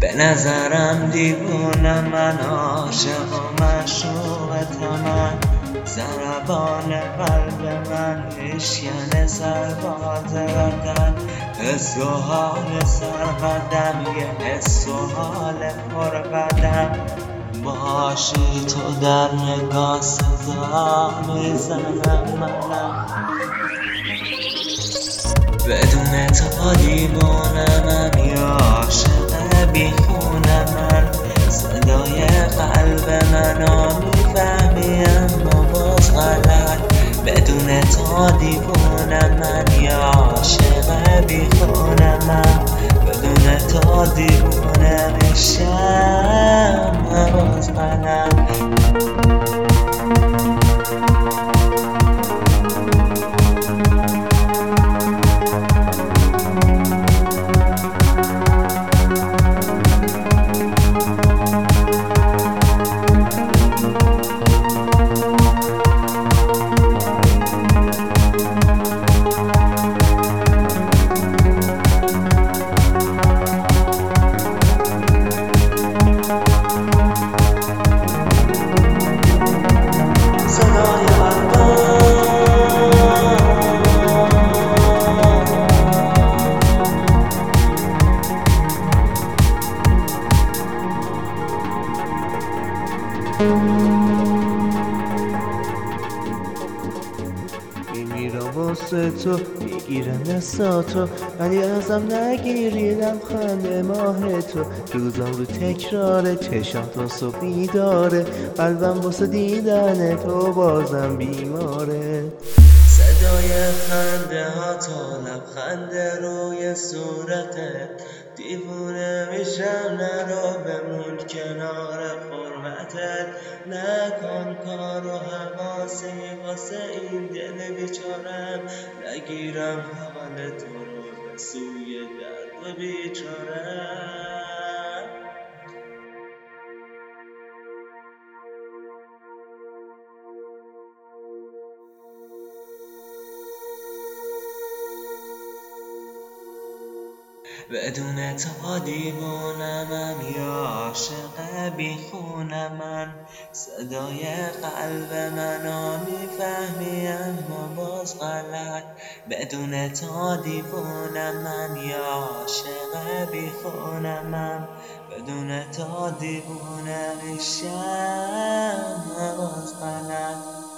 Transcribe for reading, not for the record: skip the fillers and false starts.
به نظرم دیوونه من، عاشق و معشوق من، ضربان قلب من بشکنه سرباز وطن. حس و حال سرقدم، یه حس و حال پرقدم، باشی تو در نگاه صدا میزنم منم. بدون تو دیوونم، یا عاشق بیخونه من، صدای قلب منو میفهمی اما باز غلط. بدون تو دیوونم من، یا عاشق بیخونه من، بدون تو دیوونه میشم باز غلط. میمیرم واسه تو، میگیرم دستاتو، ولی ازم نگیریدم خنده ماه تو. روزم رو تکراره، چشم تا صبح بیداره، قلبم واسه دیدن تو بازم بیماره. صدای خنده ها تو، لبخند روی صورتت، دیوونه میشم نرو بمون کنار قربتت. نکن کار و حواسی واسه این دل بیچارم، نگیرم حال تو رو به سوی درد و بیچارم. بدون تو دیوونم، یا عاشق بیخونه من، صدای قلب منو میفهمی اما باز غلط. بدون تو دیوونم من، یا عاشق بیخونه من، بدون تو دیوونه میشم باز غلط.